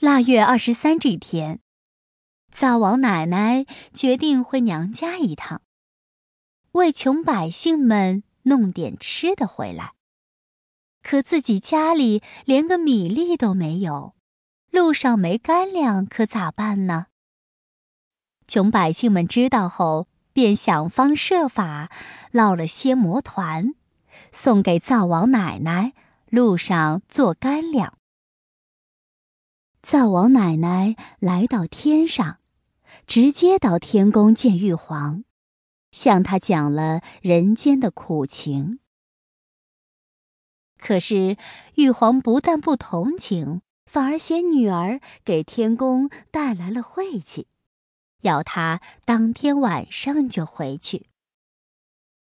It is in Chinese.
腊月23这天，灶王奶奶决定回娘家一趟，为穷百姓们弄点吃的回来。可自己家里连个米粒都没有，路上没干粮，可咋办呢？穷百姓们知道后，便想方设法烙了些馍团，送给灶王奶奶，路上做干粮。灶王奶奶来到天上，直接到天宫见玉皇，向他讲了人间的苦情。可是玉皇不但不同情，反而嫌女儿给天宫带来了晦气，要他当天晚上就回去。